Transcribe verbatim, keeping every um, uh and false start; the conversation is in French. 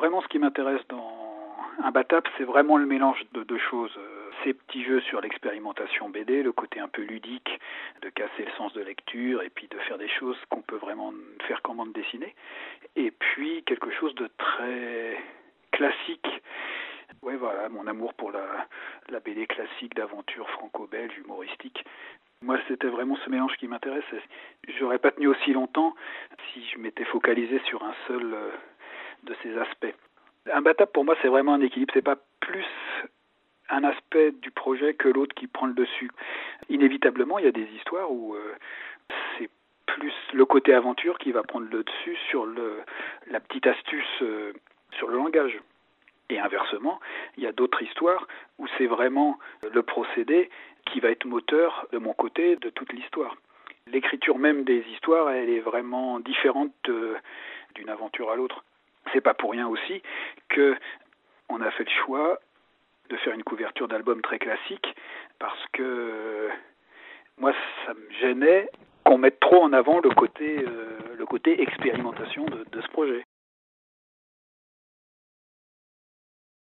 vraiment ce qui m'intéresse dans Imbattable, c'est vraiment le mélange de deux choses. Ces petits jeux sur l'expérimentation B D, le côté un peu ludique, de casser le sens de lecture et puis de faire des choses qu'on peut vraiment faire qu'en bande dessinée. Et puis quelque chose de très classique. Ouais, voilà, mon amour pour la, la B D classique d'aventure franco-belge, humoristique. Moi, c'était vraiment ce mélange qui m'intéressait. J'aurais pas tenu aussi longtemps si je m'étais focalisé sur un seul euh, de ces aspects. Imbattable, pour moi, c'est vraiment un équilibre. C'est pas plus un aspect du projet que l'autre qui prend le dessus. Inévitablement, il y a des histoires où euh, c'est plus le côté aventure qui va prendre le dessus sur le, la petite astuce euh, sur le langage. Et inversement, il y a d'autres histoires où c'est vraiment le procédé qui va être moteur de mon côté de toute l'histoire. L'écriture même des histoires, elle est vraiment différente de, d'une aventure à l'autre. C'est pas pour rien aussi que on a fait le choix de faire une couverture d'album très classique parce que euh, moi ça me gênait qu'on mette trop en avant le côté euh, le côté expérimentation de, de ce projet.